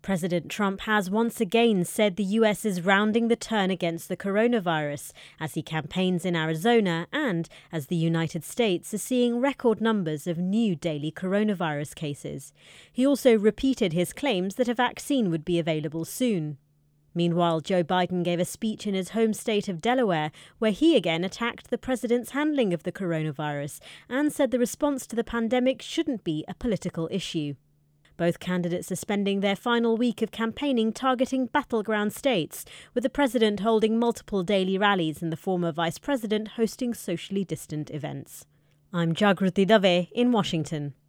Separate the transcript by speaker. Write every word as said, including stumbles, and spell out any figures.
Speaker 1: President Trump has once again said the U S is rounding the turn against the coronavirus as he campaigns in Arizona and as the United States is seeing record numbers of new daily coronavirus cases. He also repeated his claims that a vaccine would be available soon. Meanwhile, Joe Biden gave a speech in his home state of Delaware where he again attacked the president's handling of the coronavirus and said the response to the pandemic shouldn't be a political issue. Both candidates are spending their final week of campaigning targeting battleground states, with the president holding multiple daily rallies and the former vice president hosting socially distant events. I'm Jagruti Dave in Washington.